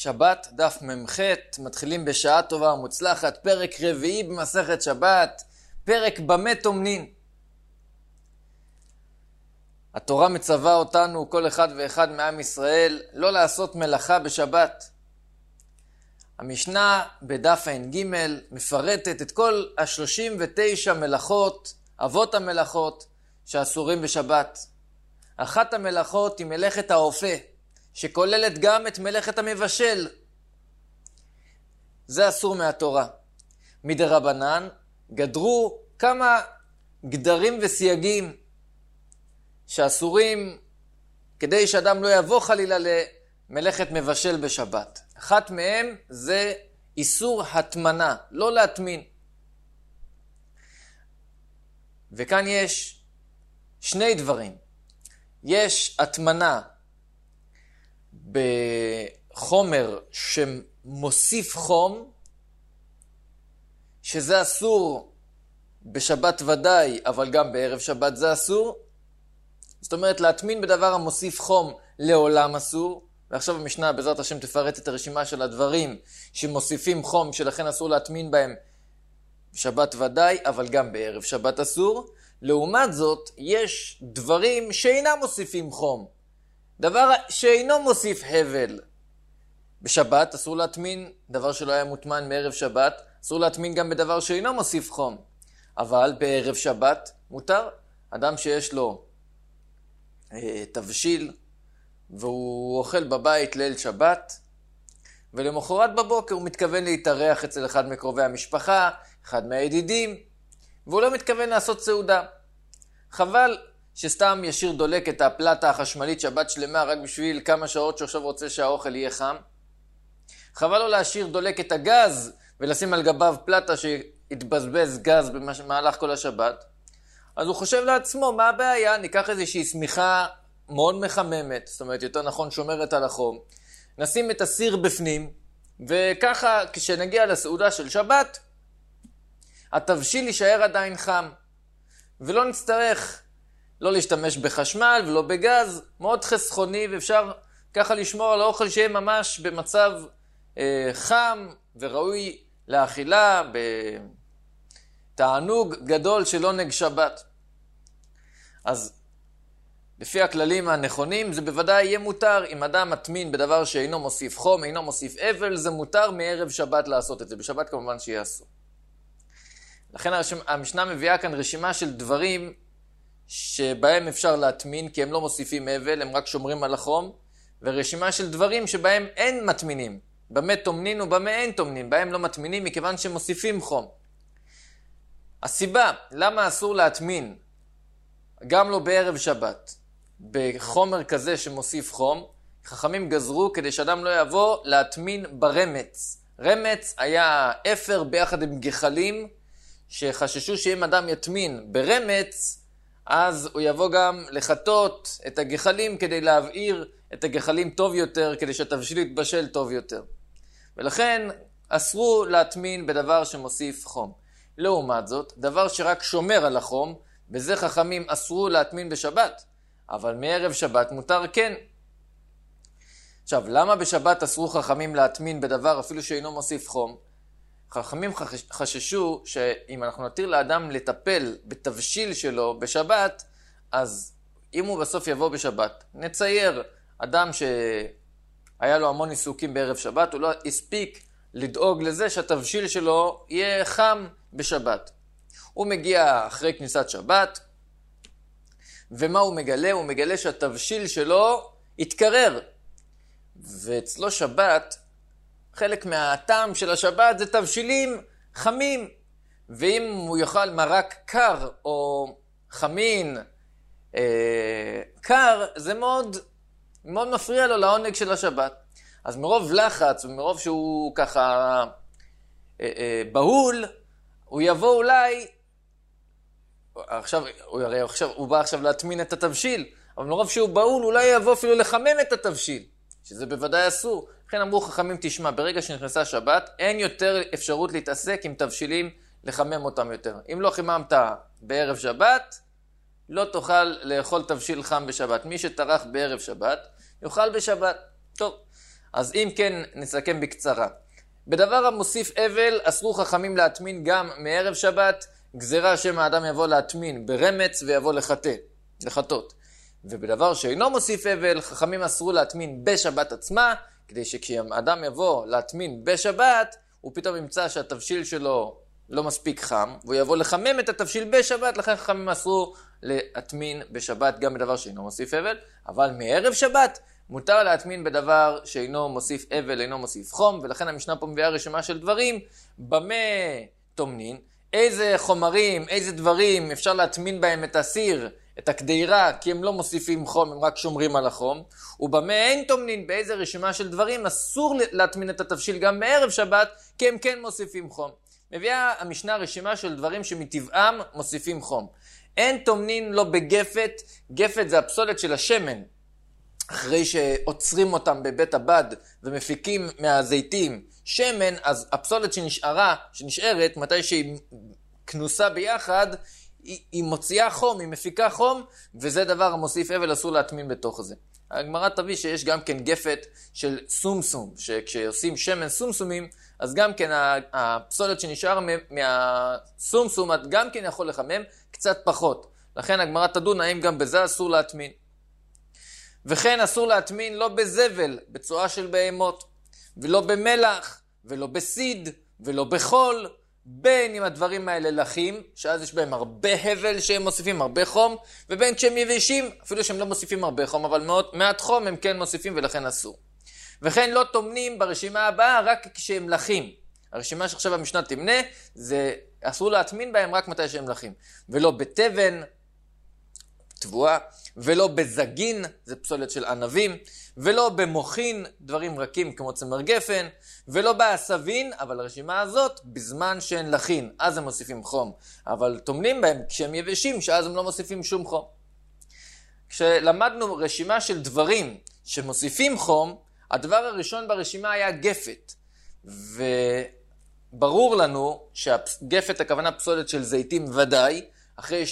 שבת, דף ממ"ח, מתחילים בשעה טובה ומוצלחת, פרק רביעי במסכת שבת, פרק במה טומנין. התורה מצווה אותנו, כל אחד ואחד מעם ישראל, לא לעשות מלאכה בשבת. המשנה בדף ע"ג מפרטת את כל 39 מלאכות, אבות המלאכות, שאסורים בשבת. אחת המלאכות היא מלאכת האופה, שכוללת גם את מלאכת המבשל. זה אסור מהתורה. מדרבנן גדרו כמה גדרים וסייגים שאסורים כדי שאדם לא יבוא חלילה למלאכת מבשל בשבת. אחת מהם זה איסור התמנה, לא להטמין. וכאן יש שני דברים. יש התמנה בחומר שמוסיף חום, שזה אסור בשבת ודאי, אבל גם בערב שבת זה אסור. זאת אומרת, להטמין בדבר המוסיף חום לעולם אסור. ועכשיו המשנה בעזרת השם תפרט את הרשימה של הדברים שמוסיפים חום, שלכן אסור להטמין בהם בשבת ודאי, אבל גם בערב שבת אסור. לעומת זאת, יש דברים שאינם מוסיפים חום. דבר שאינו מוסיף הבל. בשבת אסור להטמין דבר שלא היה מוטמן מערב שבת, אסור להטמין גם בדבר שאינו מוסיף חום. אבל בערב שבת מותר. אדם שיש לו תבשיל, והוא אוכל בבית ליל שבת, ולמחרת בבוקר הוא מתכוון להתארח אצל אחד מקרובי המשפחה, אחד מהידידים, והוא לא מתכוון לעשות סעודה. חבל שסתם ישיר דולק את הפלטה החשמלית שבת שלמה רק בשביל כמה שעות שעכשיו רוצה שהאוכל יהיה חם. חבל לו להשאיר דולק את הגז ולשים על גביו פלטה שיתבזבז גז במהלך כל השבת. אז הוא חושב לעצמו, מה הבעיה? ניקח איזושהי שמיכה מאוד מחממת, זאת אומרת יותר נכון שומרת על החום, נשים את הסיר בפנים, וככה כשנגיע לסעודה של שבת, התבשיל יישאר עדיין חם, ולא נצטרך לא להשתמש בחשמל ולא בגז, מאוד חסכוני, ואפשר ככה לשמור על האוכל שיהיה ממש במצב חם וראוי לאכילה, בתענוג גדול של עונג שבת. אז לפי הכללים הנכונים, זה בוודאי יהיה מותר. אם אדם מטמין בדבר שאינו מוסיף חום, אינו מוסיף אבל, זה מותר מערב שבת לעשות את זה. בשבת כמובן שיהיה אסור. לכן המשנה מביאה כאן רשימה של דברים שבהם אפשר להטמין, כי הם לא מוסיפים אבל, הם רק שומרים על החום, ורשימה של דברים שבהם אין מטמינים. במה טומנין ובמה אין טומנין, בהם לא מטמינים מכיוון שהם מוסיפים חום. הסיבה, למה אסור להטמין, גם לא בערב שבת, בחומר כזה שמוסיף חום, חכמים גזרו כדי שאדם לא יבוא להטמין ברמץ. רמץ היה אפר ביחד עם גחלים, שחששו שאם אדם יטמין ברמץ, אז הוא יבוא גם לחטות את הגחלים כדי להבעיר את הגחלים טוב יותר, כדי שהתבשיל יתבשל טוב יותר. ולכן אסרו להטמין בדבר שמוסיף חום. לעומת זאת, דבר שרק שומר על החום, בזה חכמים אסרו להטמין בשבת, אבל מערב שבת מותר כן. עכשיו, למה בשבת אסרו חכמים להטמין בדבר אפילו שאינו מוסיף חום? חכמים חששו שאם אנחנו נתיר לאדם לטפל בתבשיל שלו בשבת, אז אם הוא בסוף יבוא בשבת, נצייר אדם שהיה לו המון עיסוקים בערב שבת, הוא לא הספיק לדאוג לזה שהתבשיל שלו יהיה חם בשבת. הוא מגיע אחרי כניסת שבת, ומה הוא מגלה? הוא מגלה שהתבשיל שלו התקרר. ואצלו שבת, חלק מהטעם של השבת זה תבשילים חמים. ואם הוא יאכל מרק קר או חמין קר, זה מאוד, מאוד מפריע לו לעונג של השבת. אז מרוב לחץ ומרוב שהוא ככה בהול, הוא יבוא אולי, הוא בא עכשיו להטמין את התבשיל, אבל מרוב שהוא בהול אולי יבוא אפילו לחמם את התבשיל, שזה בוודאי אסור. לכן אמרו חכמים, תשמע, ברגע שנכנסה שבת, אין יותר אפשרות להתעסק עם תבשילים, לחמם אותם יותר. אם לא חיממת בערב שבת, לא תוכל לאכול תבשיל חם בשבת. מי שטרח בערב שבת, יאכל בשבת. טוב, אז אם כן, נסכם בקצרה. בדבר המוסיף אבל, אסרו חכמים להטמין גם מערב שבת, גזירה שמא האדם יבוא להטמין ברמץ ויבוא לחטות. ובדבר שאינו מוסיף אבל, חכמים אסרו להטמין בשבת עצמה, כדי שכשאדם יבוא להטמין בשבת, הוא פתאום ימצא שהתבשיל שלו לא מספיק חם, והוא יבוא לחמם את התבשיל בשבת, לכן חכמים אסרו להטמין בשבת גם בדבר שאינו מוסיף אבל, אבל מערב שבת מותר להטמין בדבר שאינו מוסיף אבל, אינו מוסיף חום, ולכן המשנה פה מביאה רשימה של דברים, במה טומנין, איזה חומרים, איזה דברים אפשר להטמין בהם את הסיר, את הקדירה, כי הם לא מוסיפים חום, הם רק שומרים על החום, ובמה אין טומנין, באיזה רשימה של דברים אסור להטמין את התבשיל גם מערב שבת, כי הם כן מוסיפים חום. מביאה המשנה רשימה של דברים שמטבעם מוסיפים חום. אין טומנין לא בגפת, גפת זה הפסולת של השמן. אחרי שעוצרים אותם בבית הבד ומפיקים מהזיתים שמן, אז הפסולת שנשארת, מתי שהיא כנוסה ביחד, היא מוציאה חום, היא מפיקה חום, וזה דבר המוסיף אבל אסור להטמין בתוך זה. הגמרא תביא שיש גם כן גפת של סומסום, שכשעושים שמן סומסומים, אז גם כן הפסולת שנשאר מהסומסום, גם כן יכול לחמם קצת פחות. לכן הגמרא תדון האם גם בזה אסור להטמין. וכן אסור להטמין לא בזבל, בצואה של בהמות, ולא במלח, ולא בסיד, ולא בחול, בין אם הדברים האלה לחים, שאז יש בהם הרבה הבל שהם מוסיפים הרבה חום, ובין כשהם יבשים, אפילו שהם לא מוסיפים הרבה חום, אבל מעט חום הם כן מוסיפים ולכן אסור. וכן לא טומנים ברשימה הבאה רק כשהם לחים. הרשימה שעכשיו המשנה תמנה, זה אסור להטמין בהם רק מתי שהם לחים. ולא בתבן, תבואה, ולא בזגין, זה פסולת של ענבים, ולא במוחין, דברים רכים כמו צמר גפן, ולא בעשבין, אבל הרשימה הזאת, בזמן שהן לחין, אז הם מוסיפים חום. אבל טומנים בהם כשהם יבשים, שאז הם לא מוסיפים שום חום. כשלמדנו רשימה של דברים שמוסיפים חום, הדבר הראשון ברשימה היה גפת. וברור לנו שהגפת הכוונה פסולת של זיתים ודאי, אחרי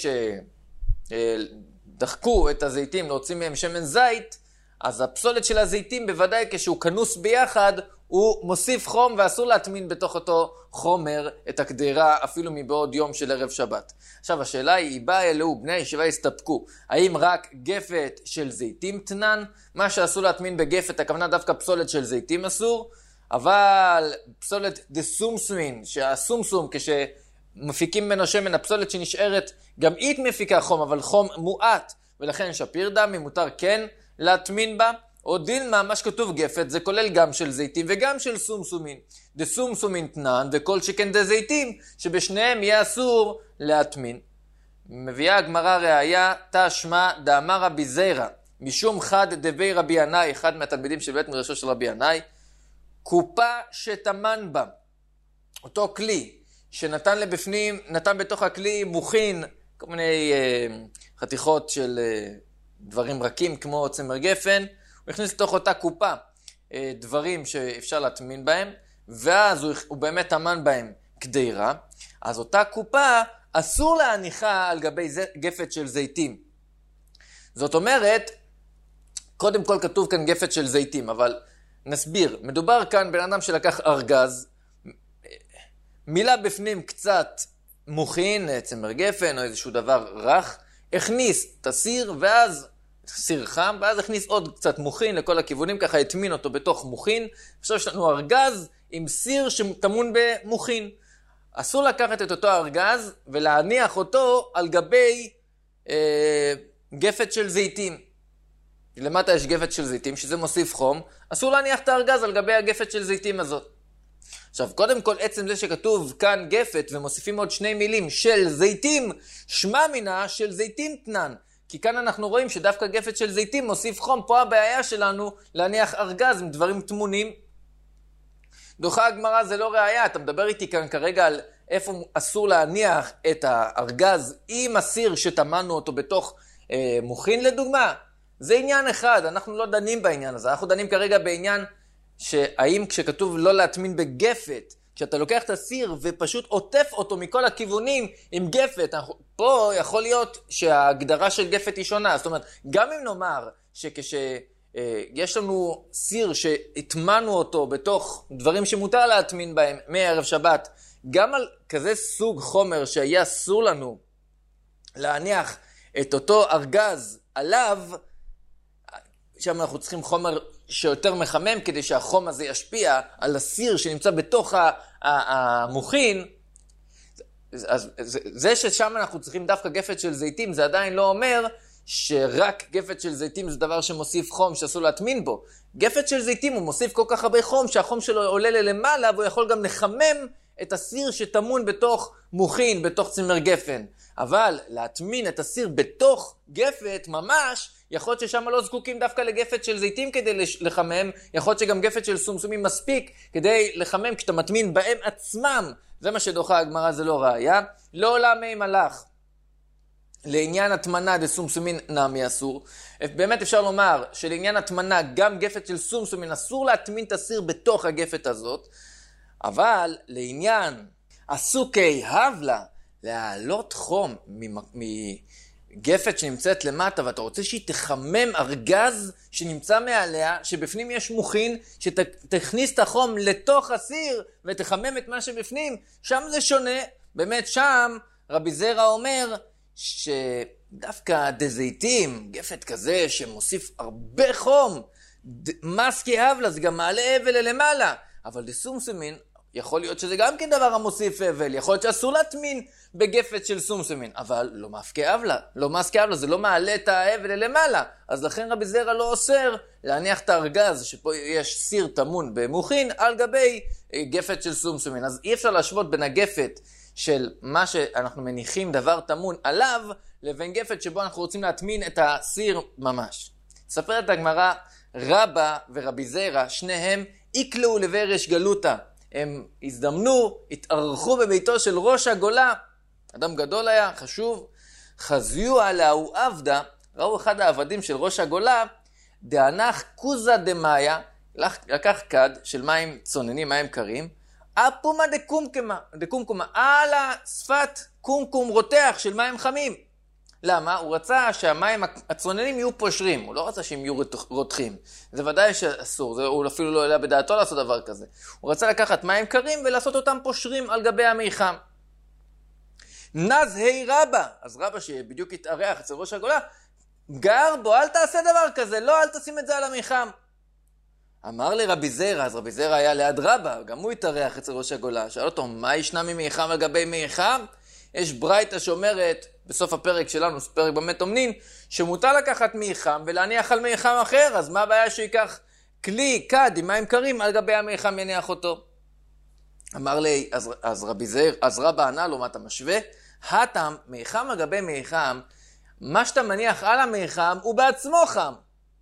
שדחקו את הזיתים להוציא מהם שמן זית, אז הפסולת של הזיתים בוודאי כשהוא כנוס ביחד, הוא מוסיף חום ואסור להטמין בתוך אותו חומר את הקדירה אפילו מבעוד יום של ערב שבת. עכשיו השאלה היא, באה אלו, בני הישיבה הסתפקו, האם רק גפת של זיתים תנן? מה שאסור להטמין בגפת, הכוונה דווקא פסולת של זיתים אסור, אבל פסולת דסומסומין, שהסומסום כשמפיקים ממנו שמן, הפסולת שנשארת, גם היא מפיקה חום, אבל חום מועט, ולכן שפיר דמי מותר כן להטמין בה. או דילמה, מה שכתוב גפת, זה כולל גם של זיתים וגם של סומסומין. דסומסומין תנן וכל שכן דזיתים, שבשניהם יהיה אסור להטמין. מביאה הגמרא ראיה, תשמע דאמר רבי זירא, משום חד דבי רבי ינאי, אחד מהתלמידים של בית מדרשו של רבי ינאי, קופה שטמן בה, אותו כלי, שנתן לבפנים, נתן בתוך הכלי מוכין, כל מיני חתיכות של דברים רכים כמו צמר גפן, הוא הכניס לתוך אותה קופה דברים שאפשר להטמין בהם, ואז הוא באמת טמן בהם קדירה, אז אותה קופה אסור להניחה על גבי גפת של זיתים. זאת אומרת, קודם כל כתוב כאן גפת של זיתים, אבל נסביר, מדובר כאן בן אדם שלקח ארגז, מילא בפנים קצת מוכין, צמר גפן או איזשהו דבר רך, הכניס את הסיר ואז סיר חם, ואז הכניס עוד קצת מוכין לכל הכיוונים, ככה הטמין אותו בתוך מוכין. עכשיו יש לנו ארגז עם סיר שטמון במוכין. אסור לקחת את אותו ארגז ולהניח אותו על גבי גפת של זיתים. למטה יש גפת של זיתים, שזה מוסיף חום, אסור להניח את הארגז על גבי הגפת של זיתים הזאת. עכשיו, קודם כל, עצם זה שכתוב כאן גפת ומוסיפים עוד שני מילים של זיתים, שמע מינה של זיתים תנן. כי כאן אנחנו רואים שדווקא גפת של זיתים מוסיף חום, פה הבעיה שלנו להניח ארגז עם דברים תמונים. דוחה הגמרא זה לא ראיה, אתה מדבר איתי כאן כרגע על איפה אסור להניח את הארגז עם הסיר שטמנו אותו בתוך מוכין לדוגמה. זה עניין אחד, אנחנו לא דנים בעניין הזה, אנחנו דנים כרגע בעניין שהאם כשכתוב לא להטמין בגפת, כשאתה לוקח את הסיר ופשוט עוטף אותו מכל הכיוונים עם גפת, פה יכול להיות שההגדרה של גפת היא שונה. זאת אומרת, גם אם נאמר יש לנו סיר שהטמנו אותו בתוך דברים שמותר להטמין בהם מערב שבת, גם על כזה סוג חומר שהיה אסור לנו להניח את אותו ארגז עליו, שם אנחנו צריכים חומר שיותר מחמם כדי שהחום הזה ישפיע על הסיר שנמצא בתוך המוכין. אז זה ששם אנחנו צריכים דווקא גפת של זיתים, זה עדיין לא אומר שרק גפת של זיתים זה דבר שמוסיף חום שאסור להטמין בו. גפת של זיתים הוא מוסיף כל כך הרבה חום שהחום שלו עולה למעלה, והוא יכול גם לחמם את הסיר שטמון בתוך מוכין, בתוך צמר גפן. אבל להטמין את הסיר בתוך גפת ממש, יכול להיות ששם לא זקוקים דווקא לגפת של זיתים כדי לחמם, יכול להיות שגם גפת של סומסומים מספיק כדי לחמם כשאתה מטמין בהם עצמם. זה מה שדוחה הגמרא, זה לא ראיה. לא עולה מי מלאך. לעניין התמנה דסומסומין נמי אסור. באמת אפשר לומר שלעניין התמנה גם גפת של סומסומין אסור להטמין את הסיר בתוך הגפת הזאת, אבל לעניין הסוכי הבלה, להעלות חום מגפת שנמצאת למטה ואתה רוצה שהיא תחמם ארגז שנמצא מעליה, שבפנים יש מוכין, שתכניס את החום לתוך הסיר ותחמם את מה שבפנים, שם זה שונה. באמת שם רבי זרע אומר שדווקא דזיתים, גפת כזה שמוסיף הרבה חום, מסקי הבלה, זה גם מעלה אבל למעלה, אבל דסומסומין, יכול להיות שזה גם כן דבר המוסיף אבל, יכול להיות שאסור להטמין בגפת של סומסומין, אבל לא מסקי אבלה, זה לא מעלה את האבל למעלה, אז לכן רבי זרע לא אוסר להניח את הארגז שפה יש סיר טמון במוכין על גבי גפת של סומסומין. אז אי אפשר להשוות בין הגפת של מה שאנחנו מניחים דבר טמון עליו, לבין גפת שבו אנחנו רוצים להטמין את הסיר ממש. ספרת הגמרא, רבא ורבי זרע, שניהם איקלו לברש גלותה. הם הזדמנו, התארחו בביתו של ראש הגולה, אדם גדול היה, חשוב, חזיו עליהו עבדה, ראו אחד העבדים של ראש הגולה, דענך קוזה דמאיה, לקח כד של מים צוננים, מים קרים, אפומה דקומקומה, על השפת קומקום רותח של מים חמים. למה? הוא רצה שהמים הצוננים יהיו פושרים, הוא לא רצה שהם יהיו רותחים. זה ודאי שאסור, הוא אפילו לא עלה בדעתו לעשות דבר כזה. הוא רצה לקחת מים קרים ולעשות אותם פושרים על גבי המיחם. נז היי רבא, אז רבא שבדיוק התארח אצל ראש הגולה, גר בו, אל תעשה דבר כזה, לא, אל תשים את זה על המיחם. אמר לרבי זרע, אז רבי זרע היה ליד רבא, גם הוא התארח אצל ראש הגולה, שאל אותו, מה ישנה ממיחם על גבי מיחם? יש ברייתא שאומרת, בסוף הפרק שלנו, פרק במת אומנין, שמותר לקחת מיחם ולהניח על מיחם אחר, אז מה הבעיה שיקח כלי, כד, עם מים קרים, על גבי המיחם יניח אותו? אמר לי, אז רבא ענה לו, מה אתה משווה? הטם, מיחם על גבי מיחם, מה שאתה מניח על המיחם הוא בעצמו חם.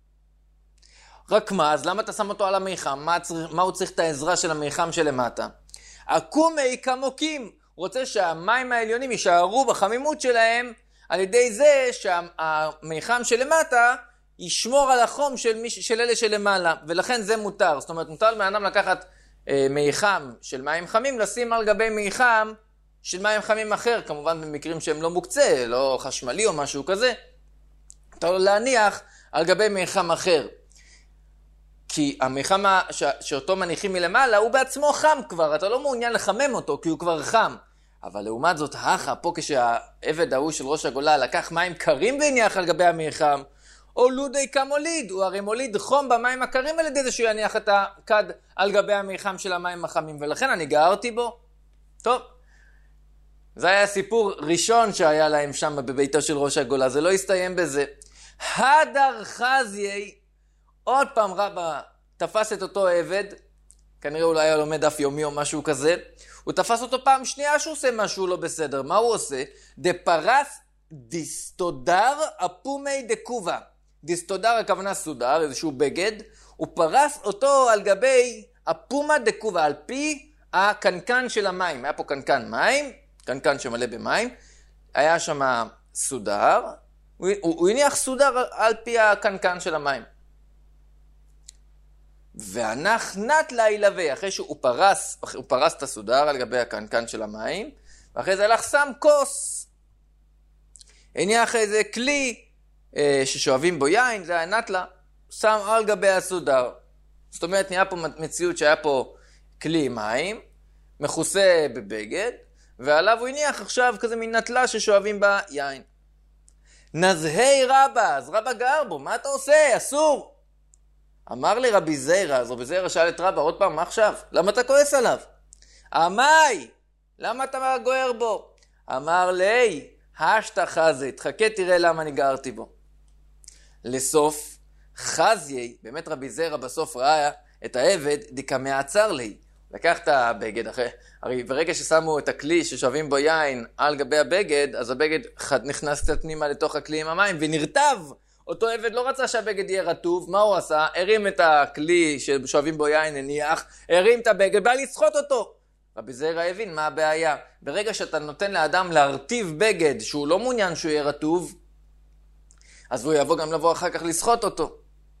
רק מה, אז למה אתה שם אותו על המיחם? מה הוא צריך את העזרה של המיחם שלמטה? עקומי כמוקים, הוא רוצה שהמים העליונים יישארו בחמימות שלהם, על ידי זה שהמיחם שלמטה ישמור על החום של אלה שלמעלה, ולכן זה מותר. זאת אומרת, מותר לאדם לקחת מיחם של מים חמים, לשים על גבי מיחם של מים חמים אחר, כמובן במקרים שהם לא מוקצה, לא חשמלי או משהו כזה, אתה להניח על גבי מיחם אחר. כי המיחם שאותו מניחים מלמעלה הוא בעצמו חם כבר, אתה לא מעוניין לחמם אותו כי הוא כבר חם. אבל לעומת זאת, פה כשהעבד ההוא של ראש הגולה לקח מים קרים והניח על גבי המיחם, או לודי כמוליד, הוא הרי מוליד חום במים הקרים על ידי זה שהוא יניח את הכד על גבי המיחם של המים החמים, ולכן אני גררתי בו. טוב, זה היה סיפור ראשון שהיה להם שם בביתו של ראש הגולה, זה לא הסתיים בזה. הדר חזיי, עוד פעם רבא תפס את אותו עבד, כנראה אולי היה לומד דף יומי או משהו כזה, הוא תפס אותו פעם שנייה שהוא עושה משהו לא בסדר. מה הוא עושה? דפרס דיסטודר אפומי דקובה. דיסטודר הכוונה סודר, איזשהו בגד, הוא פרס אותו על גבי אפומה דקובה, על פי הקנקן של המים. היה פה קנקן מים, קנקן שמלא במים, היה שם סודר, הוא הניח סודר על פי הקנקן של המים. והנח נת להילווה, אחרי שהוא פרס את הסודר על גבי הקנקן של המים, ואחרי זה הלך שם כוס, הניח איזה כלי ששואבים בו יין, זה היה נטלה, שם על גבי הסודר. זאת אומרת, נהיה פה מציאות שהיה פה כלי מים, מכוסה בבגד, ועליו הוא הניח עכשיו כזה מין נטלה ששואבים בה יין. נזהי רבא, אז רבא גר בו, מה אתה עושה? אסור. אמר לי רבי זיירא, אז רבי זיירא שאל את רבא, עוד פעם, מה עכשיו? למה אתה כועס עליו? אמי, למה אתה גוער בו? אמר לי, השתא חזי, תחכה תראה למה אני גרתי בו. לסוף, חזיי, באמת רבי זיירא בסוף ראה את העבד, דקה מעצר לי. לקח את הבגד, הרי ברגע ששמו את הכלי ששואבים בו יין על גבי הבגד, אז הבגד נכנס קצת פנימה לתוך הכלי עם המים ונרטב. אותו עבד לא רצה שהבגד יהיה רטוב, מה הוא עשה? הרים את הכלי ששואבים בו יין, הניח, הרים את הבגד, בא לסחוט אותו. רבי זיירא הבין מה הבעיה. ברגע שאתה נותן לאדם להרטיב בגד שהוא לא מעוניין שהוא יהיה רטוב, אז הוא יבוא גם לבוא אחר כך לסחוט אותו.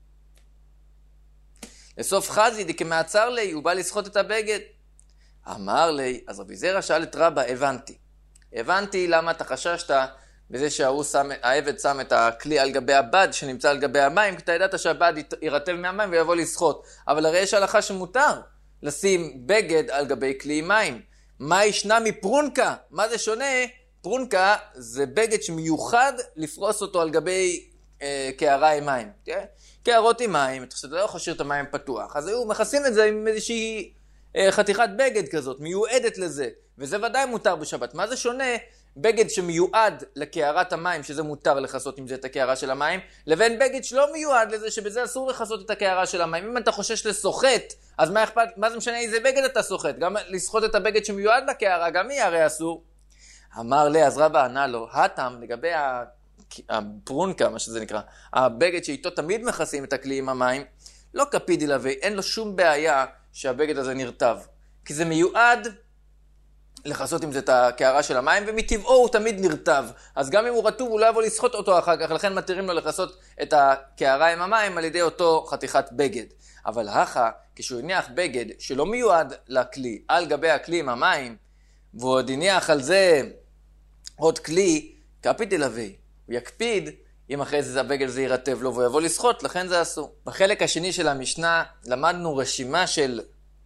לסוף חזי דקה מעצר לי, הוא בא לסחוט את הבגד. אמר לי, אז רבי זיירא שאל את רבא, הבנתי למה אתה חששת בזה שהעבד שם את הכלי על גבי הבד שנמצא על גבי המים, כי אתה ידעת שהבד ירטב מהמים ויבוא לסחוט. אבל הרי יש הלכה שמותר לשים בגד על גבי כלי מים. מה ישנה מפרונקה? מה זה שונה? פרונקה זה בגד שמיוחד לפרוס אותו על גבי קערה עם מים. קערות עם מים, אתה לא יכול להשאיר את המים פתוח, אז היו מכסים את זה עם איזושהי חתיכת בגד כזאת, מיועדת לזה, וזה ודאי מותר בשבת. מה זה שונה? בגד שמיועד לקערת המים, שזה מותר לחסות עם זה את הקערה של המים, לבין בגד שלא מיועד לזה, שבזה אסור לחסות את הקערה של המים. אם אתה חושש לסוחט, אז מה זה משנה איזה בגד אתה סוחט? גם לסחוט את הבגד שמיועד לקערה, גם היא הרי אסור. אמר לי, אז רבא ענה לו, הטעם לגבי הפרונקה, מה שזה נקרא, הבגד שאיתו תמיד מכסים את הכלי עם המים, לא קפידי לוי, אין לו שום בעיה שהבגד הזה נרטב. כי זה מיועד לחסות עם זה את הקערה של המים, ומטבעו הוא תמיד נרטב. אז גם אם הוא רטוב, הוא לא יבוא לסחוט אותו אחר כך, לכן מתירים לו לחסות את הקערה עם המים על ידי אותו חתיכת בגד. אבל כשהוא הניח בגד שלא מיועד לכלי, על גבי הכלי עם המים, והוא עוד הניח על זה עוד כלי, קפידי לוי. הוא יקפיד אם אחרי זה הבגד זה ירטב לו והוא יבוא לסחוט, לכן זה אסור. בחלק השני של המשנה למדנו רשימה של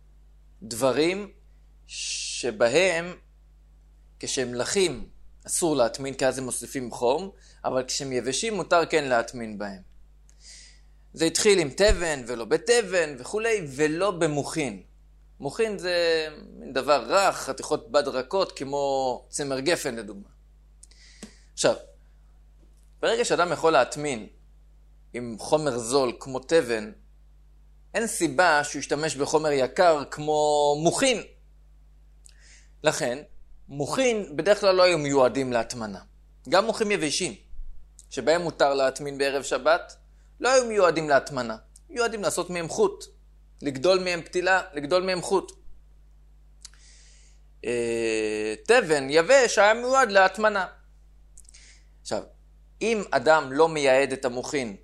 דברים שבהם כשהם לחים אסור להטמין, כי אז הם מוסיפים חום, אבל כשהם יבשים מותר כן להטמין בהם. זה התחיל עם תבן ולא בתבן וכולי, ולא במוכין. מוכין זה דבר רך, חתיכות בד רכות כמו צמר גפן לדוגמה. עכשיו, ברגע שאדם יכול להטמין עם חומר זול כמו תבן, אין סיבה שהוא ישתמש בחומר יקר כמו מוכין. לכן, מוכין בדרך כלל לא היו מיועדים להטמנה. גם מוכים יבשים, שבהם מותר להטמין בערב שבת, לא היו מיועדים להטמנה. מיועדים לעשות מהם חוט, לגדול מהם פתילה, לגדול מהם חוט. תבן יבש היה מיועד להטמנה. עכשיו, אם אדם לא מייעד את המוכין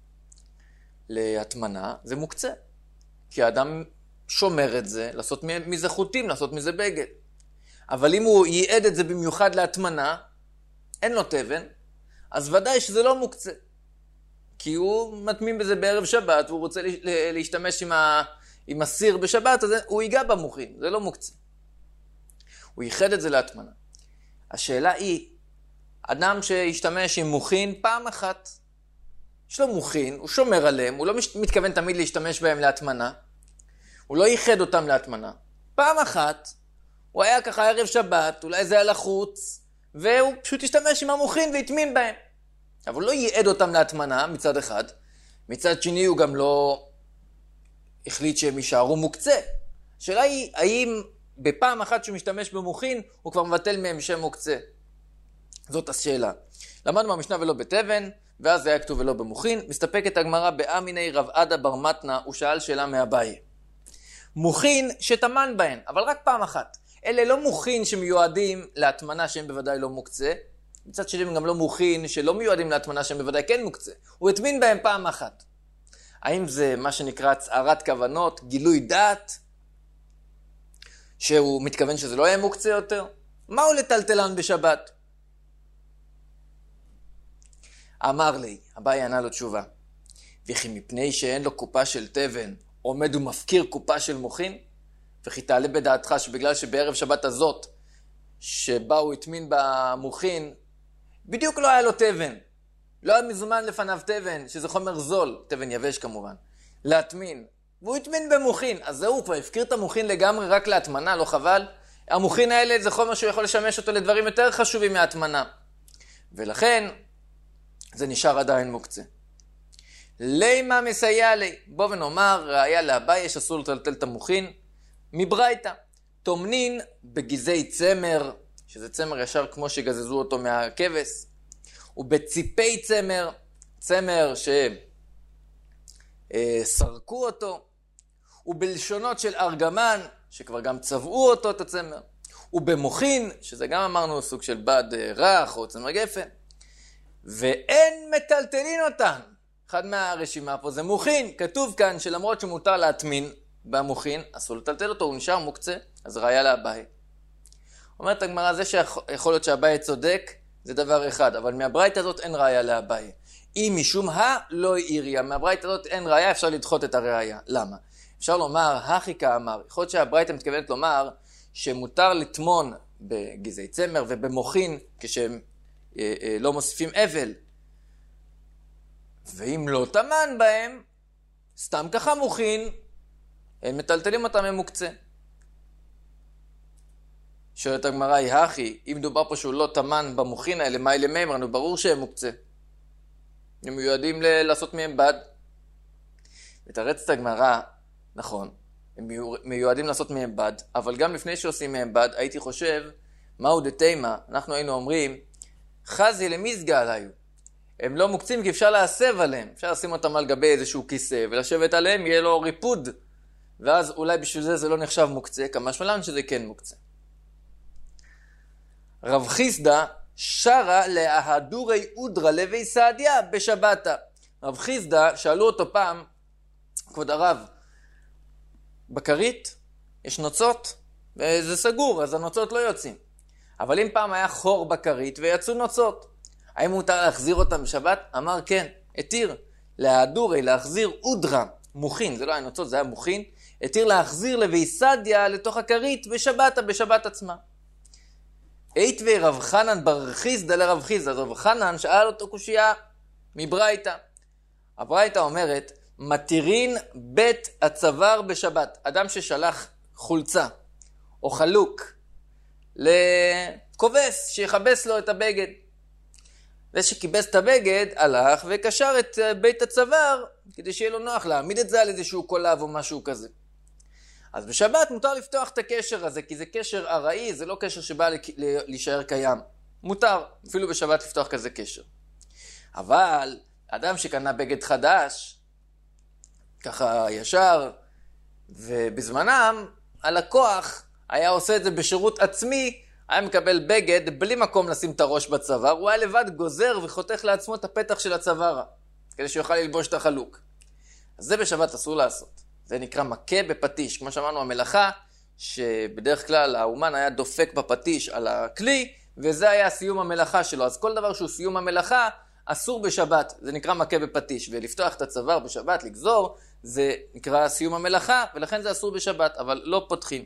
להטמנה, זה מוקצה. כי האדם שומר את זה, לעשות מזה חוטים, לעשות מזה בגד. אבל אם הוא ייעד את זה במיוחד להטמנה, אין לו תבן, אז ודאי שזה לא מוקצה. כי הוא מטמין בזה בערב שבת, והוא רוצה להשתמש עם הסיר בשבת, אז הוא ייגע במוכין, זה לא מוקצה. הוא ייחד את זה להטמנה. השאלה היא, אדם שישתמש עם מוכין פעם אחת, יש לו מוכין, הוא שומר עליהם, הוא לא מתכוון תמיד להשתמש בהם להטמנה, הוא לא ייחד אותם להטמנה. פעם אחת, הוא היה ככה ערב שבת, אולי זה היה לחוץ, והוא פשוט השתמש עם המוכין והטמין בהם. אבל הוא לא ייעד אותם להטמנה מצד אחד, מצד שני הוא גם לא החליט שהם יישארו מוקצה. השאלה היא, האם בפעם אחת שהוא משתמש במוכין, הוא כבר מבטל מהם שם מוקצה? זאת השאלה. למדנו מהמשנה ולא בתבן, ואז זה היה כתוב ולא במוכין. מסתפקת הגמרא באמיני רב עדה בר מתנה, הוא שאל שאלה מאביי. מוכין שטמן בהן, אבל רק פעם אחת. אלה לא מוכין שמיועדים להטמנה שהם בוודאי לא מוקצה. מצד שני הם גם לא מוכין שלא מיועדים להטמנה שהם בוודאי כן מוקצה. הוא הטמין בהם פעם אחת. האם זה מה שנקרא הצהרת כוונות, גילוי דעת, שהוא מתכוון שזה לא יהיה מוקצה יותר? מהו לטלטלן בשבת? אמר לי, אביי ענה לו תשובה. וכי מפני שאין לו קופה של תבן, עומד ומפקיר קופה של מוחין? וכי תעלה בדעתך שבגלל שבערב שבת הזאת, שבה הוא התמין במוחין, בדיוק לא היה לו תבן. לא היה מזומן לפניו תבן, שזה חומר זול, תבן יבש כמובן, להטמין. והוא התמין במוחין, אז זהו, הוא כבר הפקיר את המוחין לגמרי רק להטמנה, לא חבל? המוחין האלה זה חומר שהוא יכול לשמש אותו לדברים יותר חשובים מההטמנה. ולכן, זה נשאר עדיין מוקצה. לימה מסייע לי. בוא ונאמר, ראיה לאביי שאסור לטלטל את המוחין, מברייתא. תומנין בגזעי צמר, שזה צמר ישר כמו שגזזו אותו מהכבש, ובציפי צמר, צמר שסרקו אותו, ובלשונות של ארגמן, שכבר גם צבעו אותו את הצמר, ובמוחין, שזה גם אמרנו סוג של בד רך או צמר גפן, ואין מטלטלין אותן. אחד מהרשימה פה זה מוחין. כתוב כאן שלמרות שמותר להטמין במוחין, אסור לטלטל אותו, הוא נשאר מוקצה, אז ראיה לאביי. אומרת הגמרא, זה שיכול להיות שאביי צודק, זה דבר אחד, אבל מהברייתא הזאת אין ראיה לאביי. אם משום לא עיריה, מהברייתא הזאת אין ראיה, אפשר לדחות את הראיה. למה? אפשר לומר, הכי כאמר, יכול להיות שהברייתא מתכוונת לומר, שמותר לטמון בגזעי צמר ובמוחין, כשהם לא מוסיפים אבל. ואם לא טמן בהם, סתם ככה מוחין, הם מטלטלים אותם ממוקצה. שואלת הגמרא, היא הכי, אם דובר פה שהוא לא טמן במוחין האלה, מה אלה מימרנו? ברור שהם מוקצה. הם מיועדים לעשות מהם בד. ותרץ את הגמרא, נכון, הם מיועדים לעשות מהם בד, אבל גם לפני שעושים מהם בד, הייתי חושב, מהו דתימה? אנחנו היינו אומרים, חזי למסגה עליו. הם לא מוקצים כי אפשר להסב עליהם. אפשר לשים אותם על גבי איזשהו כיסא, ולשבת עליהם יהיה לו ריפוד. ואז אולי בשביל זה לא נחשב מוקצה, כמה שמלן שזה כן מוקצה. רב חיסדא שרה לההדורי אודרא לוי סעדיה בשבתא. רב חיסדא, שאלו אותו פעם, כבוד הרב, בכרית יש נוצות, וזה סגור, אז הנוצות לא יוצאים. אבל אם פעם היה חור בכרית ויצאו נוצות, האם מותר להחזיר אותם בשבת? אמר כן, התיר להדורי, להחזיר אודרא, מוחין, זה לא היה נוצות, זה היה מוחין, התיר להחזיר לוי סעדיה לתוך הכרית בשבת עצמה. עת ורב חנן בר חיסדא לרב חיסדא, רב חנן שאל אותו קושיה מברייתא. הברייתא אומרת, מתירין בית הצוואר בשבת. אדם ששלח חולצה או חלוק לכובס שיחבס לו את הבגד. זה שכיבס את הבגד הלך וקשר את בית הצוואר כדי שיהיה לו נוח להעמיד את זה על איזשהו קולב או משהו כזה. אז בשבת מותר לפתוח את הקשר הזה, כי זה קשר ארעי, זה לא קשר שבא להישאר קיים. מותר, אפילו בשבת לפתוח כזה קשר. אבל אדם שקנה בגד חדש, ככה ישר, ובזמנם הלקוח היה עושה את זה בשירות עצמי, היה מקבל בגד בלי מקום לשים את הראש בצוואר, הוא היה לבד גוזר וחותך לעצמו את הפתח של הצוואר, כדי שיוכל ללבוש את החלוק. אז זה בשבת אסור לעשות. זה נקרא מכה בפטיש. כמו שאמרנו, המלאכה, שבדרך כלל האומן היה דופק בפטיש על הכלי, וזה היה סיום המלאכה שלו. אז כל דבר שהוא סיום המלאכה, אסור בשבת. זה נקרא מכה בפטיש. ולפתוח את הצוואר בשבת, לגזור, זה נקרא סיום המלאכה, ולכן זה אסור בשבת, אבל לא פותחים.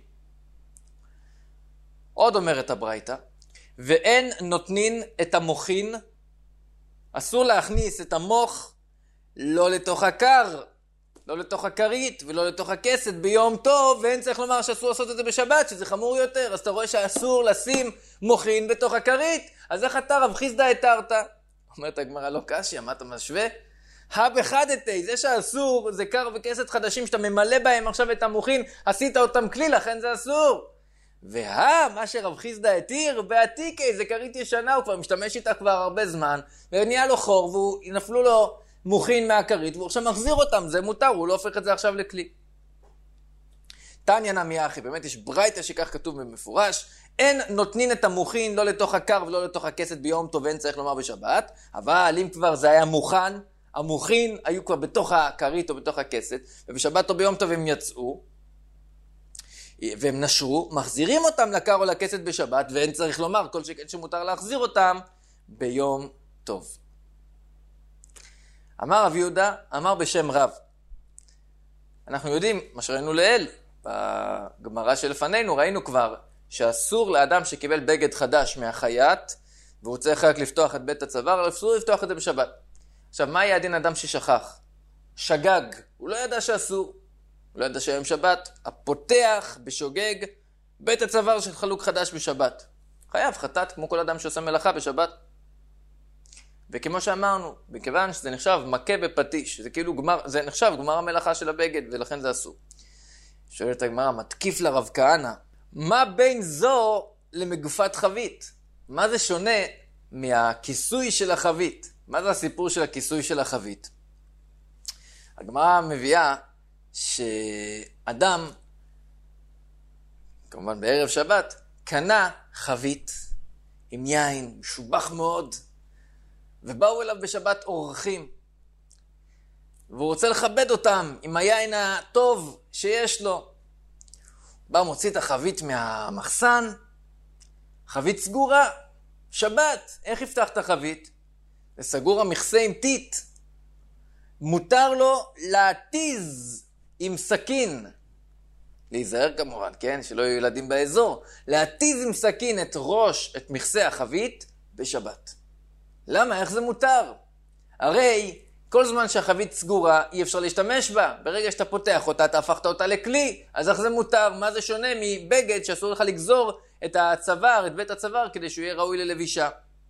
עוד אומרת הברייתא, ואין נותנין את המוחין, אסור להכניס את המוח לא לתוך הקר, לא לתוך הכרית ולא לתוך הכסת ביום טוב, ואין צריך לומר שאסור לעשות את זה בשבת, שזה חמור יותר. אז אתה רואה שאסור לשים מוחין בתוך הכרית, אז איך אתה רב חיסדא התרת? אומרת הגמרא, לא קשיא, מה אתה משווה? בחדתי, זה שאסור, זה קר וכסת חדשים שאתה ממלא בהם עכשיו את המוחין, עשית אותם כלי, לכן זה אסור. מה שרב חיסדא התיר, בעתיקי, זה כרית ישנה, הוא כבר משתמש איתה כבר הרבה זמן, ונהיה לו חור, ונפלו לו מוחין מהכרית, והוא עכשיו מחזיר אותם, זה מותר, הוא לא הופך את זה עכשיו לכלי. תניא נמי אחי, באמת יש ברייתא שכך כתוב במפורש, אין נותנין את המוחין לא לתוך הקר ולא לתוך הכסת ביום טוב, ואין צריך לומר בשבת, אבל אם כבר זה היה מוכן, המוחין היו כבר בתוך הכרית או בתוך הכסת, ובשבת או ביום טוב הם יצאו, והם נשרו, מחזירים אותם לקר או לכסת בשבת, ואין צריך לומר כל שכן שמותר להחזיר אותם ביום טוב. אמר רב יהודה, אמר בשם רב. אנחנו יודעים, מה שראינו לעיל, בגמרא שלפנינו, ראינו כבר שאסור לאדם שקיבל בגד חדש מהחייט, והוא צריך רק לפתוח את בית הצוואר, אסור לפתוח את זה בשבת. עכשיו, מה יהיה הדין אדם ששכח? שגג, הוא לא ידע שאסור, הוא לא ידע שהיום שבת, הפותח בשוגג בית הצוואר של חלוק חדש בשבת. חייב חטאת כמו כל אדם שעושה מלאכה בשבת. וכמו שאמרנו, מכיוון שזה נחשב מכה בפטיש, זה כאילו זה נחשב גמר המלאכה של הבגד, ולכן זה אסור. שואלת הגמרא, מתקיף לרב כהנא, מה בין זו למגופת חבית? מה זה שונה מהכיסוי של החבית? מה זה הסיפור של הכיסוי של החבית? הגמרא מביאה שאדם, כמובן בערב שבת, קנה חבית עם יין משובח מאוד, ובאו אליו בשבת אורחים, והוא רוצה לכבד אותם עם היין הטוב שיש לו. בא מוציא את החבית מהמחסן, חבית סגורה, שבת, איך יפתח את החבית? זה סגור המכסה עם טיט. מותר לו להתיז עם סכין, להיזהר כמובן, כן? שלא יהיו ילדים באזור, להתיז עם סכין את מכסה החבית בשבת. למה? איך זה מותר? הרי כל זמן שהחבית סגורה אי אפשר להשתמש בה. ברגע שאתה פותח אותה, אתה הפכת אותה לכלי, אז איך זה מותר? מה זה שונה מבגד שאסור לך לגזור את הצוואר, את בית הצוואר, כדי שהוא יהיה ראוי ללבישה?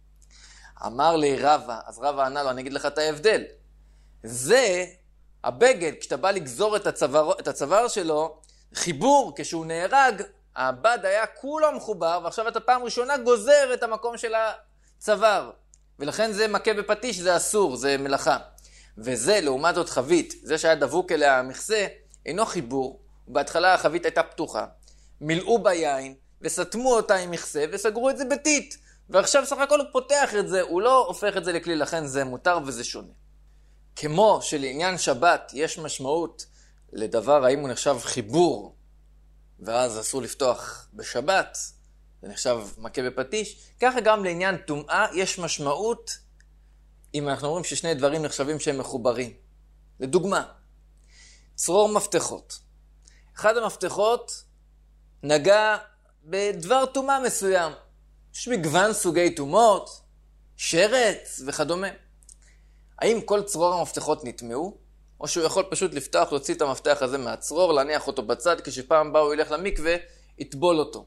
אמר לי רבא, אז רבא ענה לו, אני אגיד לך את ההבדל. זה הבגד, כשאתה בא לגזור את הצוואר שלו, חיבור, כשהוא נהרג, הבד היה כולו מחובר, ועכשיו אתה פעם ראשונה גוזר את המקום של הצוואר. ולכן זה מכה בפטיש, זה אסור, זה מלאכה. וזה, לעומת זאת חבית, זה שהיה דבוק אליה המכסה, אינו חיבור. בהתחלה החבית הייתה פתוחה, מילאו ביין, וסתמו אותה עם מכסה, וסגרו את זה בטיט. ועכשיו סך הכל הוא פותח את זה, הוא לא הופך את זה לכלי, לכן זה מותר וזה שונה. כמו שלעניין שבת יש משמעות לדבר, האם הוא נחשב חיבור, ואז אסור לפתוח בשבת, זה נחשב מכה בפטיש, ככה גם לעניין טומאה יש משמעות, אם אנחנו אומרים ששני דברים נחשבים שהם מחוברים. לדוגמה, צרור מפתחות. אחד המפתחות נגע בדבר טומאה מסוים. יש מגוון סוגי טומאות, שרץ וכדומה. האם כל צרור המפתחות נטמעו? או שהוא יכול פשוט לפתוח, להוציא את המפתח הזה מהצרור, להניח אותו בצד, כשפעם בא הוא ילך למקווה, יטבול אותו.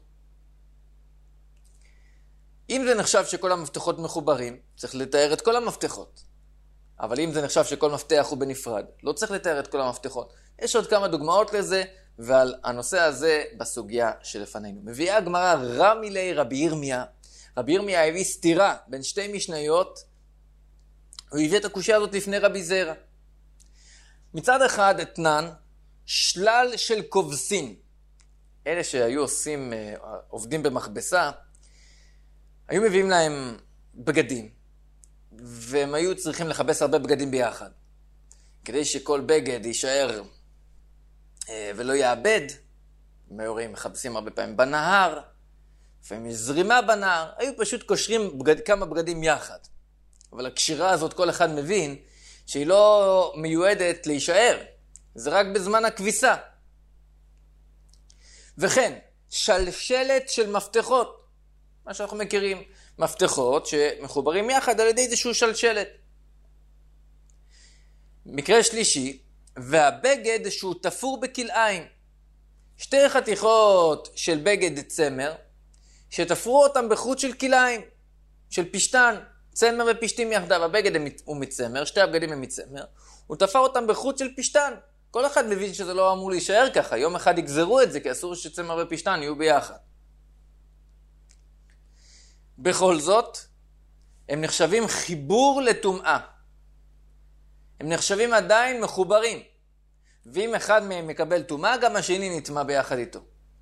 אם זה נחשב שכל המפתחות מחוברים, צריך לתאר את כל המפתחות. אבל אם זה נחשב שכל מפתח הוא בנפרד, לא צריך לתאר את כל המפתחות. יש עוד כמה דוגמאות לזה, ועל הנושא הזה בסוגיה שלפנינו. מביאה הגמרא רמי לי רבי ירמיה. רבי ירמיה הביא סתירה בין שתי משניות, הוא הביא את הקושיה הזאת לפני רבי זרע. מצד אחד אתנן, שלל של כובסין. אלה שהיו עובדים במכבסה, היו מביאים להם בגדים, והם היו צריכים לחבס הרבה בגדים ביחד. כדי שכל בגד יישאר ולא יאבד, הם היו מחבסים הרבה פעמים בנהר, לפעמים יש זרימה בנהר, היו פשוט קושרים כמה בגדים יחד. אבל הקשירה הזאת כל אחד מבין שהיא לא מיועדת להישאר, זה רק בזמן הכביסה. וכן, שלשלת של מפתחות, מה שאנחנו מכירים, מפתחות שמחוברים יחד על ידי איזשהו שלשלת. מקרה שלישי, והבגד שהוא תפור בכלאיים. שתי חתיכות של בגד צמר, שתפרו אותם בחוט של כלאיים, של פשטן, צמר ופשטים יחדיו. הבגד הוא מצמר, שתי הבגדים הם מצמר, הוא תפר אותם בחוט של פשטן. כל אחד מבין שזה לא אמור להישאר ככה, יום אחד יגזרו את זה, כי אסור שצמר ופשטן יהיו ביחד. בכל זאת, הם נחשבים חיבור לטומאה. הם נחשבים עדיין מחוברים. ואם אחד מהם מקבל טומאה, גם השני נטמא ביחד איתו.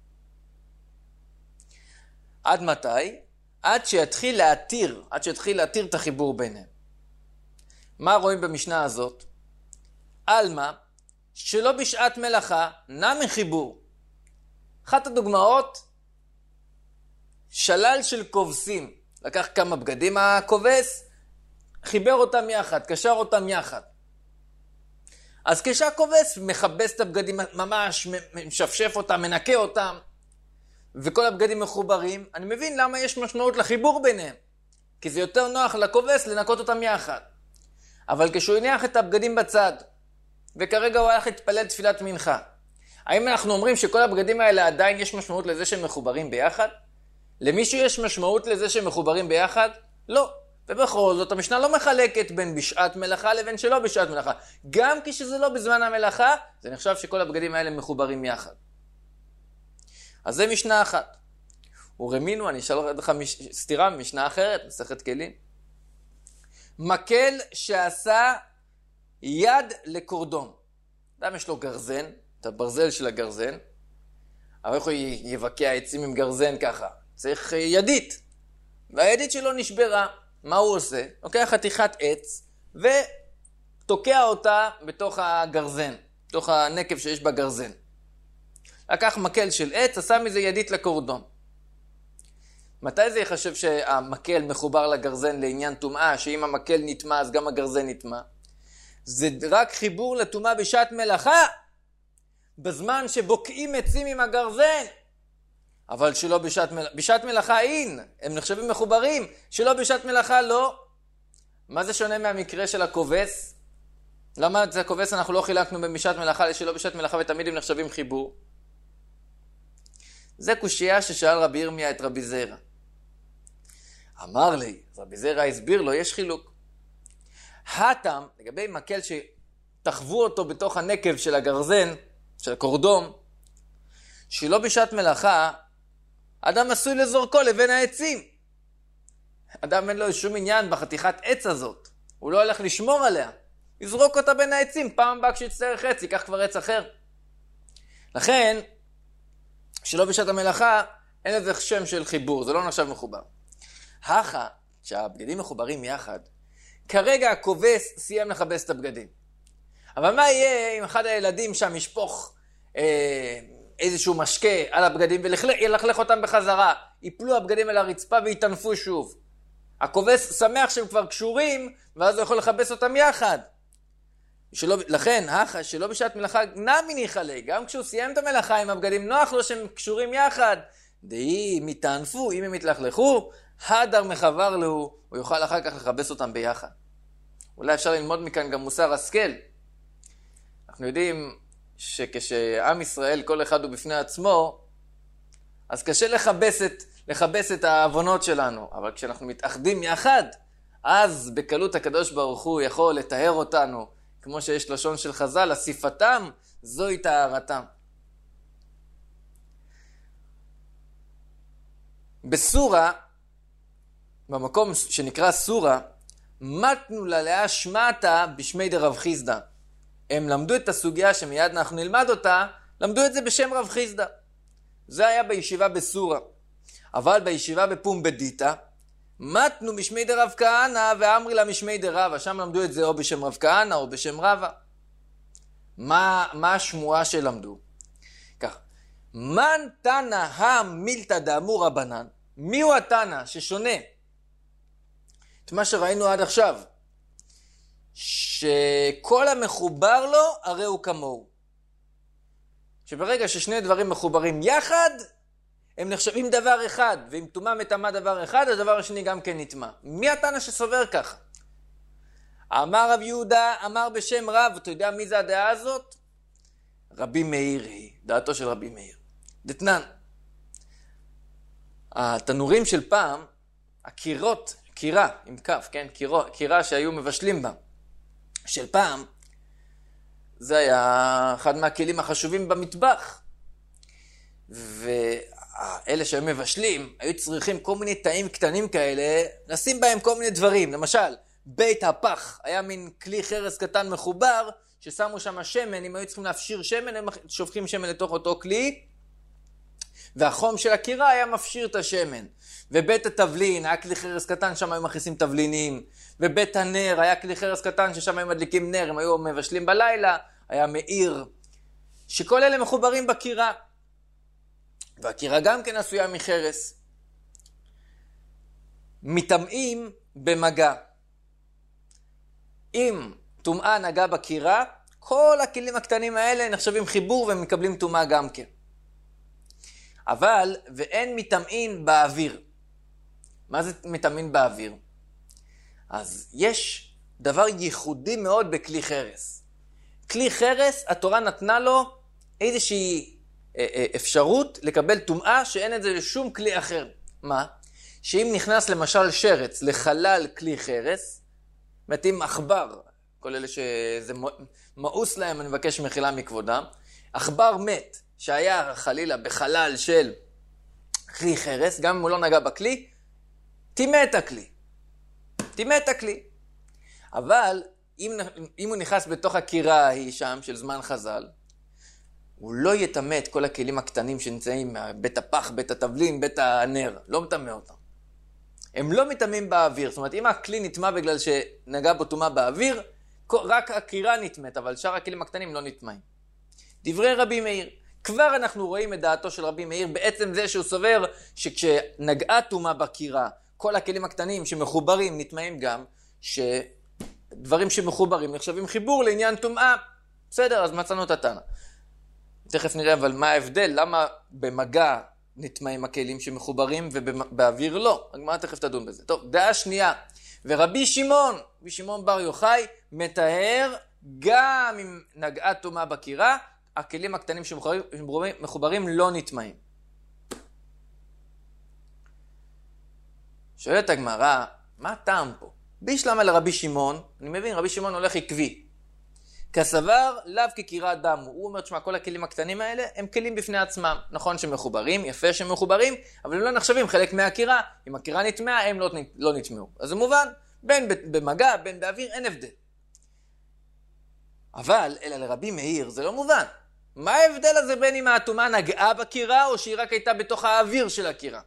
עד מתי? עד שיתחיל להתיר את החיבור ביניהם. מה רואים במשנה הזאת? אלמה, שלא בשעת מלאכה, נמי חיבור. אחת הדוגמאות, שלל של כובסים. לקח כמה בגדים הכובס, חיבר אותם יחד, קשר אותם יחד. אז כשהכובס מכבס את הבגדים ממש, משפשף אותם, מנקה אותם, וכל הבגדים מחוברים, אני מבין למה יש משמעות לחיבור ביניהם. כי זה יותר נוח לכובס לנקות אותם יחד. אבל כשהוא הניח את הבגדים בצד, וכרגע הוא הלך להתפלל תפילת מנחה, האם אנחנו אומרים שכל הבגדים האלה עדיין יש משמעות לזה שהם מחוברים ביחד? למישהו יש משמעות לזה שהם מחוברים ביחד? לא. ובכל זאת המשנה לא מחלקת בין בשעת מלאכה לבין שלא בשעת מלאכה. גם כשזה לא בזמן המלאכה, זה נחשב שכל הבגדים האלה מחוברים יחד. אז זה משנה אחת. ורמינו, אני אשאל לך סתירה ממשנה אחרת, מסכת כלים. מקל שעשה יד לקורדום. אדם יש לו גרזן, את הברזל של הגרזן, אבל איך הוא יבקע עצים עם גרזן ככה? צריך ידית. והידית שלו נשברה. מה הוא עושה? לוקח חתיכת עץ ותוקע אותה בתוך הגרזן, בתוך הנקב שיש בגרזן. לקח מקל של עץ, עשה מזה ידית לקורדום. מתי זה יחשב שהמקל מחובר לגרזן לעניין טומאה, שאם המקל נטמא אז גם הגרזן נטמא? זה רק חיבור לטומאה בשעת מלאכה, בזמן שבוקעים עצים עם הגרזן. אבל שלא בשעת מלאכה אין, הם נחשבים מחוברים, שלא בשעת מלאכה לא. מה זה שונה מהמקרה של הכובס? למה את הכובס אנחנו לא חילקנו בין בשעת מלאכה לשלא בשעת מלאכה ותמיד הם נחשבים חיבור? זה קושייה ששאל רבי ירמיה את רבי זרע. אמר לי, רבי זרע הסביר לו, יש חילוק. הטעם, לגבי מקל שתחבו אותו בתוך הנקב של הגרזן, של הקורדום, שלא בשעת מלאכה, אדם עשוי לזורקו לבין העצים. אדם אין לו שום עניין בחתיכת עץ הזאת. הוא לא הולך לשמור עליה. יזרוק אותה בין העצים. פעם הבאה כשיצטרך עץ, ייקח כבר עץ אחר. לכן, שלא בשעת המלאכה, אין איזה שם של חיבור. זה לא נחשב מחובר. הכה, שהבגדים מחוברים יחד, כרגע הכובס סיים לכבס את הבגדים. אבל מה יהיה אם אחד הילדים שם ישפוך איזשהו משקה על הבגדים וילכלך אותם בחזרה, ייפלו הבגדים אל הרצפה ויתנפו שוב. הכובס שמח שהם כבר קשורים, ואז הוא יכול לחבס אותם יחד. לכן, שלא בשעת מלאכה נמי ניחלה, גם כשהוא סיים את המלאכה עם הבגדים, נוח לו שהם קשורים יחד. דהי מתענפו, אם הם יתלכלכו, הדר מחבר לו, הוא יוכל אחר כך לחבס אותם ביחד. אולי אפשר ללמוד מכאן גם מוסר השכל. אנחנו יודעים שכשעם ישראל כל אחד הוא בפני עצמו, אז קשה לחבס את העוונות שלנו. אבל כשאנחנו מתאחדים יחד, אז בקלות הקדוש ברוך הוא יכול לטהר אותנו, כמו שיש לשון של חז"ל, אסיפתם זוהי טהרתם. בסורה, במקום שנקרא סורה, מתנו ללאה שמעתה בשמי דרב חיסדא. הם למדו את הסוגיה שמיד אנחנו נלמד אותה, למדו את זה בשם רב חיסדא. זה היה בישיבה בסורה. אבל בישיבה בפומבדיתא, מתנו משמי דרב כהנא ואמרי לה משמי דרבא. שם למדו את זה או בשם רב כהנא או בשם רבא. מה השמועה שלמדו? כך, מן תנא המילתא דאמור רבנן. מי הוא התנא ששונה את מה שראינו עד עכשיו? שכל המחובר לו הרי הוא כמוהו. שברגע ששני דברים מחוברים יחד, הם נחשבים דבר אחד, ואם טומאה מטמאה דבר אחד, הדבר השני גם כן נטמא. מי התנא שסובר ככה? אמר רב יהודה, אמר בשם רב, אתה יודע מי זה הדעה הזאת? רבי מאיר היא, דעתו של רבי מאיר. דתנן. התנורים של פעם, הקירות, קירה עם כף, כן? קירה שהיו מבשלים בה. של פעם, זה היה אחד מהכלים החשובים במטבח. ואלה שהיו מבשלים, היו צריכים כל מיני תאים קטנים כאלה, לשים בהם כל מיני דברים. למשל, בית הפח היה מין כלי חרס קטן מחובר, ששמו שם שמן, אם היו צריכים להפשיר שמן, הם שופכים שמן לתוך אותו כלי, והחום של הקירה היה מפשיר את השמן. ובית התבלין היה כלי חרס קטן, שם היו מכניסים תבלינים. ובית הנר היה כלי חרס קטן, ששם היו מדליקים נר, הם היו מבשלים בלילה, היה מאיר. שכל אלה מחוברים בקירה. והקירה גם כן עשויה מחרס. מטמאים במגע. אם טומאה נגע בקירה, כל הכלים הקטנים האלה נחשבים חיבור והם מקבלים טומאה גם כן. אבל, ואין מטמאין באוויר. מה זה מטמאין באוויר? אז יש דבר ייחודי מאוד בכלי חרס. כלי חרס, התורה נתנה לו איזושהי אפשרות לקבל טומאה שאין את זה לשום כלי אחר. מה? שאם נכנס למשל שרץ לחלל כלי חרס, מתאים עכבר, כל אלה שזה מאוס להם, אני מבקש מחילה מכבודם, עכבר מת שהיה חלילה בחלל של כלי חרס, גם אם הוא לא נגע בכלי, טימא את הכלי. טימא את הכלי. אבל אם הוא נכנס בתוך הקירה ההיא שם של זמן חז"ל, הוא לא יטמא את כל הכלים הקטנים שנמצאים, בית הפח, בית התבלין, בית הנר, לא מטמא אותם. הם לא מטמאים באוויר, זאת אומרת, אם הכלי נטמא בגלל שנגע בו טומאה באוויר, רק הקירה נטמאת, אבל שאר הכלים הקטנים לא נטמאים. דברי רבי מאיר, כבר אנחנו רואים את דעתו של רבי מאיר, בעצם זה שהוא סובר שכשנגעה טומאה בקירה, כל הכלים הקטנים שמחוברים נטמאים גם, שדברים שמחוברים נחשבים חיבור לעניין טומאה. בסדר, אז מצאנו את התנא. תכף נראה אבל מה ההבדל, למה במגע נטמאים הכלים שמחוברים ובאוויר לא. הגמרא תכף תדון בזה. טוב, דעה שנייה. ורבי שמעון בר יוחאי מטהר גם אם נגעה טומאה בקירה, הכלים הקטנים שמחוברים לא נטמאים. שואלת הגמרא, מה הטעם פה? בישלמה לרבי שמעון, אני מבין, רבי שמעון הולך עקבי. כסבר לאו כקירה דם. הוא אומר, שמה, כל הכלים הקטנים האלה הם כלים בפני עצמם. נכון שמחוברים, יפה שמחוברים, אבל הם לא נחשבים חלק מהקירה. אם הקירה נטמעה, הם לא נטמעו. אז זה מובן, בין במגע, בין באוויר, אין הבדל. אבל, אלא לרבי מאיר, זה לא מובן. מה ההבדל הזה בין אם הטומאה נגעה בקירה, או שהיא רק הייתה בתוך האוויר של הקירה?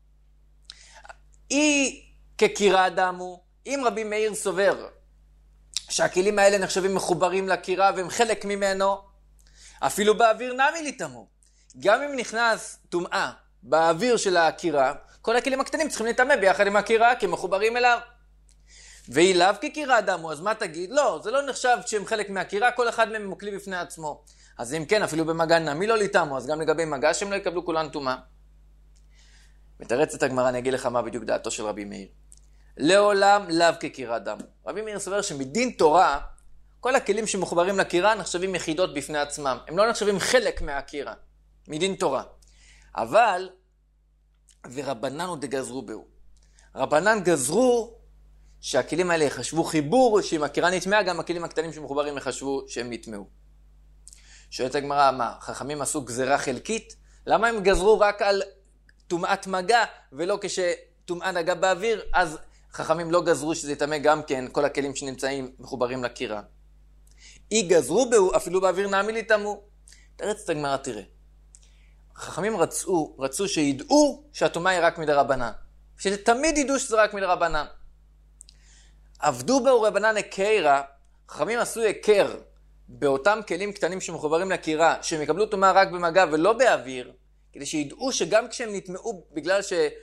היא כקירה דמו, אם רבי מאיר סובר שהכלים האלה נחשבים מחוברים לקירה והם חלק ממנו, אפילו באוויר נמי ליטמאו. גם אם נכנס טומאה באוויר של הקירה, כל הכלים הקטנים צריכים להיטמא ביחד עם הקירה, כי הם מחוברים אליו. והיא לאו כקירה דמו, אז מה תגיד? לא, זה לא נחשב שהם חלק מהקירה, כל אחד מהם מוקלי בפני עצמו. אז אם כן, אפילו במגע נמי לא ליטמאו, אז גם לגבי מגע שהם לא יקבלו כולן טומאה. מתרצת הגמרא, אני אגיד לך מה בדיוק דעתו של רבי מאיר. לעולם לאו כקירה דמו. רבי מאיר סובר שמדין תורה, כל הכלים שמחוברים לקירה נחשבים יחידות בפני עצמם. הם לא נחשבים חלק מהקירה, מדין תורה. אבל, ורבנן עוד גזרו בהו. רבנן גזרו שהכלים האלה יחשבו חיבור, שאם הקירה נטמעה, גם הכלים הקטנים שמחוברים יחשבו שהם נטמעו. שואלת הגמרא, מה, חכמים עשו גזרה חלקית? למה הם גזרו רק על טומאת מגע, ולא כשטומאה נגע באוויר, אז חכמים לא גזרו שזה יטמא גם כן, כל הכלים שנמצאים מחוברים לקירה. אי גזרו בהו, אפילו באוויר נמי ליטמאו. תרץ את הגמרא, תראה. חכמים רצו שידעו שהטומאה היא רק מדרבנן. שתמיד ידעו שזה רק מדרבנן. עבדו בהו רבנן הקיירה, חכמים עשו הקר באותם כלים קטנים שמחוברים לקירה, שהם יקבלו טומאה רק במגע ולא באוויר, כדי שידעו שגם כשהם נטמעו בגלל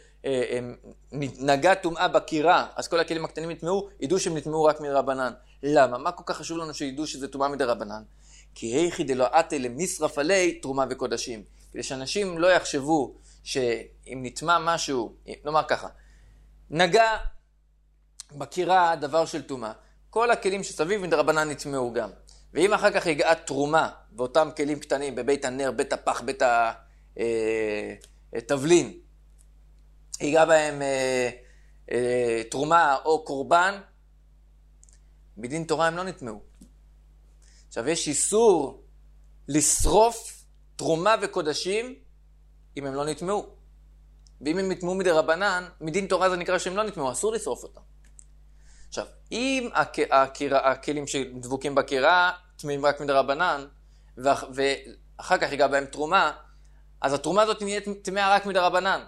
שנגע טומאה בקירה, אז כל הכלים הקטנים נטמעו, ידעו שהם נטמעו רק מדרבנן. למה? מה כל כך חשוב לנו שידעו שזה טומאה מדרבנן? כי היכי דלא אתי למשרף עלי תרומה וקודשים. כדי שאנשים לא יחשבו שאם נטמע משהו, נאמר ככה, נגע בקירה דבר של טומאה, כל הכלים שסביב מדרבנן נטמעו גם. ואם אחר כך יגעה תרומה באותם כלים קטנים, בבית הנר, בית הפח, בית התבלין, יגעה בהם תרומה או קורבן, בדין תורה הם לא נטמעו. עכשיו יש איסור לשרוף תרומה וקודשים אם הם לא נטמעו. ואם הם נטמעו מדרבנן, מדין תורה זה נקרא שהם לא נטמעו, אסור לשרוף אותם. עכשיו, אם הכלים שדבוקים בקירה טמאים רק מדרבנן, ואחר כך יגע בהם תרומה, אז התרומה הזאת נהיית טמאה רק מדרבנן.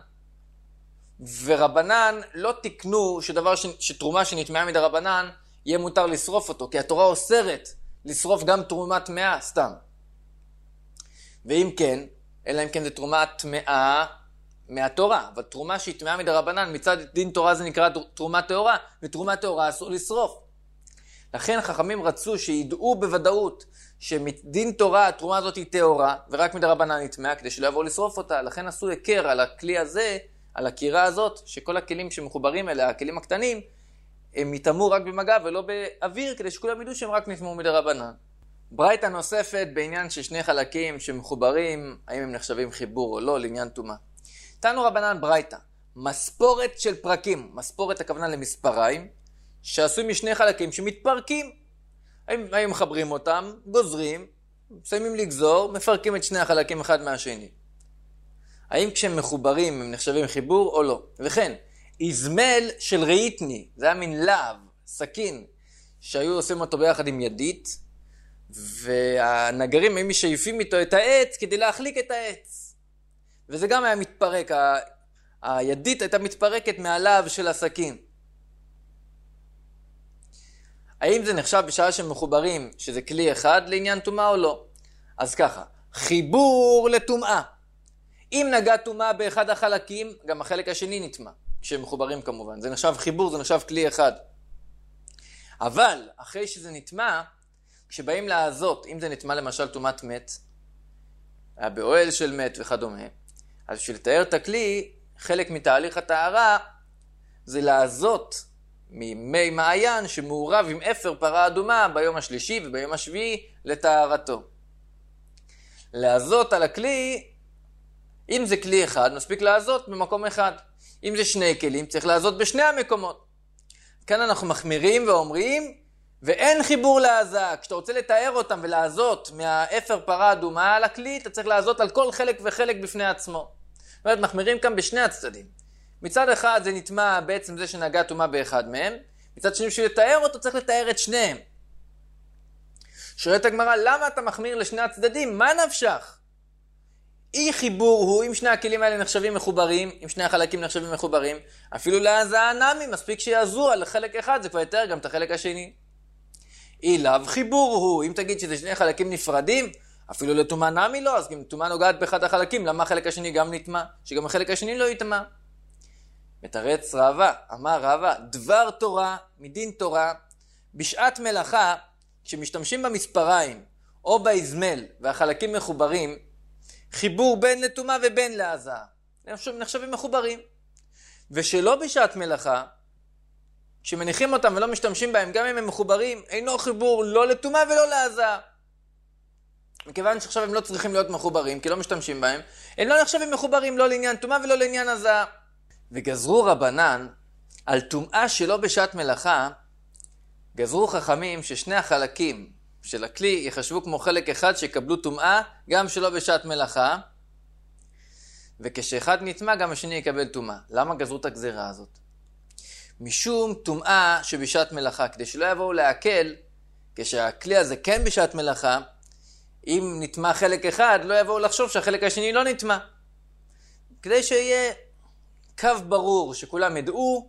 ורבנן לא תקנו שתרומה שנטמאה מדרבנן יהיה מותר לשרוף אותו, כי התורה אוסרת לשרוף גם תרומה טמאה סתם. ואם כן, אלא אם כן זה תרומה טמאה מהתורה, אבל תרומה שהיא טמאה מדרבנן, מצד דין תורה זה נקרא תרומה טהורה, ותרומה טהורה אסור לשרוף. לכן חכמים רצו שידעו בוודאות שמדין תורה התרומה הזאת היא טהורה, ורק מדרבנן נטמעה, כדי שלא יבואו לשרוף אותה. לכן עשו היכר על הכלי הזה, על הקירה הזאת, שכל הכלים שמחוברים אליה, הכלים הקטנים, הם יטמעו רק במגע ולא באוויר, כדי שכולם ידעו שהם רק נטמעו מדרבנן. ברייתא נוספת בעניין של שני חלקים שמחוברים, האם הם נחשבים חיבור או לא, לעניין טומאה. תנו רבנן ברייתא, מספורת של פרקים, מספורת הכוונה למספריים, שעשוי משני חלקים שמתפרקים. האם מחברים אותם, גוזרים, מסיימים לגזור, מפרקים את שני החלקים אחד מהשני. האם כשהם מחוברים הם נחשבים חיבור או לא? וכן, איזמל של ראיתני, זה היה מין להב, סכין, שהיו עושים אותו ביחד עם ידית, והנגרים הם משייפים איתו את העץ כדי להחליק את העץ. וזה גם היה מתפרק, הידית הייתה מתפרקת מהלהב של הסכין. האם זה נחשב בשעה שהם מחוברים שזה כלי אחד לעניין טומאה או לא? אז ככה, חיבור לטומאה. אם נגע טומאה באחד החלקים, גם החלק השני נטמא, כשהם מחוברים כמובן. זה נחשב חיבור, זה נחשב כלי אחד. אבל אחרי שזה נטמא, כשבאים לעזות, אם זה נטמא למשל טומאת מת, היה באוהל של מת וכדומה, אז בשביל לתאר את הכלי, חלק מתהליך הטהרה זה לעזות ממי מעיין שמעורב עם אפר פרה אדומה ביום השלישי וביום השביעי לטהרתו. לעזות על הכלי, אם זה כלי אחד, מספיק לעזות במקום אחד. אם זה שני כלים, צריך לעזות בשני המקומות. כאן אנחנו מחמירים ואומרים, ואין חיבור לעזה. כשאתה רוצה לתאר אותם ולעזות מהאפר פרה אדומה על הכלי, אתה צריך לעזות על כל חלק וחלק בפני עצמו. זאת אומרת, מחמירים כאן בשני הצדדים. מצד אחד זה נטמע בעצם זה שנגע טומאה באחד מהם, מצד שני בשביל לתאר אותו צריך לתאר את שניהם. שואלת הגמרא, למה אתה מחמיר לשני הצדדים? מה נפשך? אי חיבור הוא, אם שני הכלים האלה נחשבים מחוברים, אם שני החלקים נחשבים מחוברים, אפילו להזעה נמי, מספיק שיעזו על חלק אחד, זה כבר יותר גם את החלק השני. אי לאו חיבור הוא, אם תגיד שזה שני חלקים נפרדים, אפילו לטומאה נמי לא, אז אם טומאה נוגעת באחד החלקים, למה החלק השני גם נטמא? שגם החלק השני לא יטמא. מתרץ רבא, אמר רבא, דבר תורה, מדין תורה, בשעת מלאכה, כשמשתמשים במספריים או באזמל והחלקים מחוברים, חיבור בין לטומאה ובין להזעה. נחשבים מחוברים. ושלא בשעת מלאכה, כשמניחים אותם ולא משתמשים בהם, גם אם הם מחוברים, אינו חיבור לא לטומאה ולא להזעה. מכיוון שעכשיו הם לא צריכים להיות מחוברים, כי לא משתמשים בהם, הם לא נחשבים מחוברים לא לעניין טומאה ולא לעניין הזעה. וגזרו רבנן על טומאה שלא בשעת מלאכה, גזרו חכמים ששני החלקים של הכלי יחשבו כמו חלק אחד שיקבלו טומאה גם שלא בשעת מלאכה, וכשאחד נטמא גם השני יקבל טומאה. למה גזרו את הגזירה הזאת? משום טומאה שבשעת מלאכה, כדי שלא יבואו להקל, כשהכלי הזה כן בשעת מלאכה, אם נטמא חלק אחד לא יבואו לחשוב שהחלק השני לא נטמא. כדי שיהיה קו ברור שכולם ידעו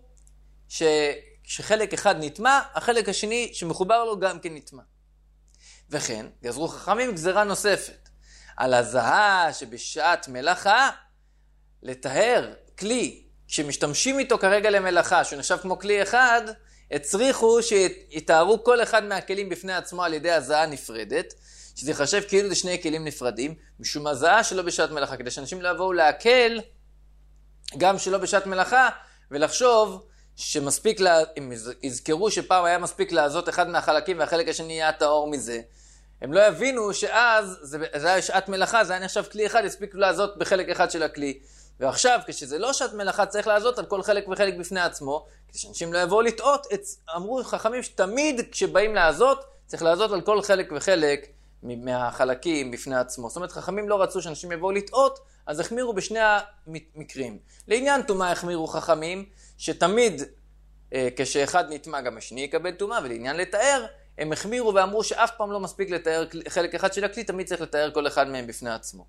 שחלק אחד נטמא, החלק השני שמחובר לו גם כן נטמא. וכן, גזרו חכמים גזירה נוספת, על הזעה שבשעת מלאכה, לטהר כלי שמשתמשים איתו כרגע למלאכה, שהוא נחשב כמו כלי אחד, הצריכו שיתארו כל אחד מהכלים בפני עצמו על ידי הזעה נפרדת, שזה יחשב כאילו זה שני כלים נפרדים, משום הזעה שלא בשעת מלאכה, כדי שאנשים לא יבואו להקל גם שלא בשעת מלאכה, ולחשוב שמספיק, אם יזכרו שפעם היה מספיק לעזות אחד מהחלקים והחלק השני יהיה טהור מזה, הם לא יבינו שאז זה היה שעת מלאכה, זה היה נחשב כלי אחד, הספיק לעזות בחלק אחד של הכלי. ועכשיו, כשזה לא שעת מלאכה, צריך לעזות על כל חלק וחלק בפני עצמו, כדי שאנשים לא יבואו לטעות. אמרו חכמים שתמיד כשבאים לעזות, צריך לעזות על כל חלק וחלק מהחלקים בפני עצמו. זאת אומרת, חכמים לא רצו שאנשים יבואו לטעות, אז החמירו בשני המקרים. לעניין טומאה החמירו חכמים, שתמיד כשאחד נטמא גם השני יקבל טומאה, ולעניין לתאר, הם החמירו ואמרו שאף פעם לא מספיק לתאר חלק אחד של הכלי, תמיד צריך לתאר כל אחד מהם בפני עצמו.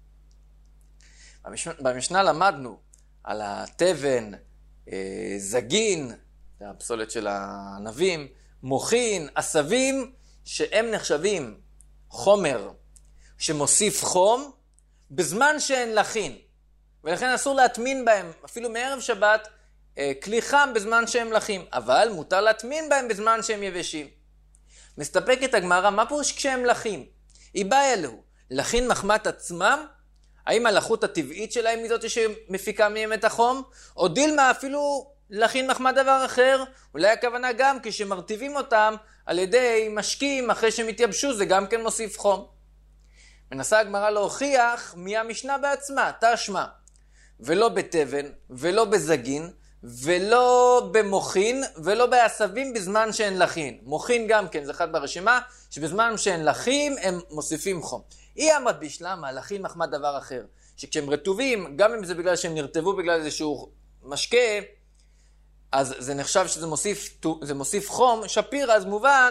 במשנה למדנו על התבן, זגין, זה הפסולת של הענבים, מוחין, עשבים, שהם נחשבים חומר שמוסיף חום בזמן שהן לחין. ולכן אסור להטמין בהם, אפילו מערב שבת, כלי חם בזמן שהם לחים. אבל מותר להטמין בהם בזמן שהם יבשים. מסתפקת הגמרא, מה פירוש כשהם לחים? היא באה אלוהו, לחין מחמת עצמם? האם הלחות הטבעית שלהם היא זאת שמפיקה מהם את החום? או דילמה אפילו לחין מחמת דבר אחר? אולי הכוונה גם כשמרטיבים אותם על ידי משקים אחרי שהם התייבשו, זה גם כן מוסיף חום. מנסה הגמרא להוכיח מהמשנה בעצמה, תשמע, ולא בתבן, ולא בזגין, ולא במוחין, ולא בעשבים בזמן שאין לחין. מוחין גם כן, זה אחד ברשימה, שבזמן שאין לחים הם מוסיפים חום. היא אמרת בשלמה, לחין מחמת דבר אחר, שכשהם רטובים, גם אם זה בגלל שהם נרטבו בגלל איזשהו משקה, אז זה נחשב שזה מוסיף חום, שפיר, אז מובן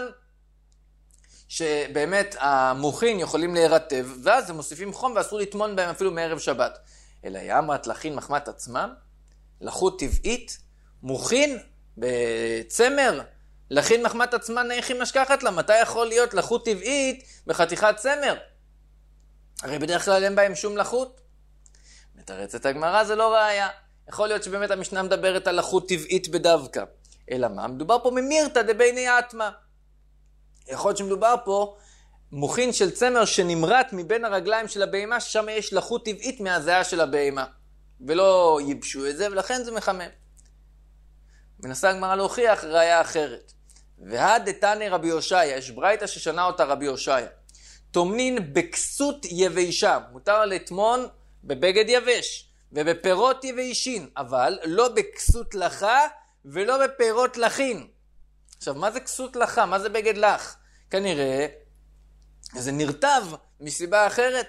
שבאמת המוחין יכולים להירטב, ואז הם מוסיפים חום ואסור לטמון בהם אפילו מערב שבת. אלא היא אמרת לחין מחמת עצמם, לחות טבעית, מוחין בצמר, לחין מחמת עצמן נייחים משכחת לה. מתי יכול להיות לחות טבעית בחתיכת צמר? הרי בדרך כלל אין בהם שום לחות. מתרצת הגמרא, זה לא ראיה. יכול להיות שבאמת המשנה מדברת על לחות טבעית בדווקא. אלא מה? מדובר פה ממירתא דבייני אטמא. יכול להיות שמדובר פה מוחין של צמר שנמרט מבין הרגליים של הבהמה, ששם יש לחות טבעית מהזיעה של הבהמה. ולא ייבשו את זה, ולכן זה מחמם. מנסה הגמרא להוכיח ראיה אחרת. והדתני רבי הושעיה, יש ברייתא ששנה אותה רבי הושעיה. טומנין בכסות יבשה, מותר לטמון בבגד יבש, ובפירות יבשים, אבל לא בכסות לחה ולא בפירות לחין. עכשיו, מה זה כסות לחה? מה זה בגד לח? כנראה זה נרטב מסיבה אחרת.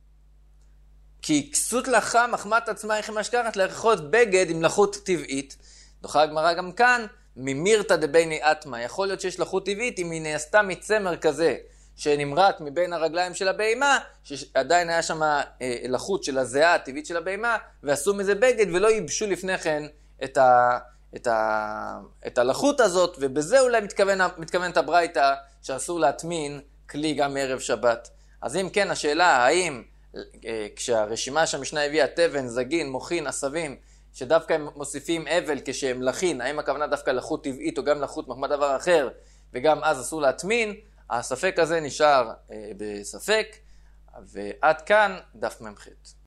כי כסות לחה מחמת עצמה איך משכחת לאכול בגד עם לחות טבעית. דוחה הגמרא גם כאן, ממירתא דבייני אטמא. יכול להיות שיש לחות טבעית אם היא נעשתה מצמר כזה, שנמרט מבין הרגליים של הבהמה, שעדיין היה שם לחות של הזיעה הטבעית של הבהמה, ועשו מזה בגד ולא ייבשו לפני כן את הלחות הזאת, ובזה אולי מתכוונת הברייתא שאסור להטמין כלי גם מערב שבת. אז אם כן, השאלה האם כשהרשימה שהמשנה הביאה תבן, זגין, מוחין, עשבים, שדווקא הם מוסיפים אבל כשהם לחין, האם הכוונה דווקא לחות טבעית או גם לחות מחמת דבר אחר, וגם אז אסור להטמין, הספק הזה נשאר בספק, ועד כאן דף ממחית.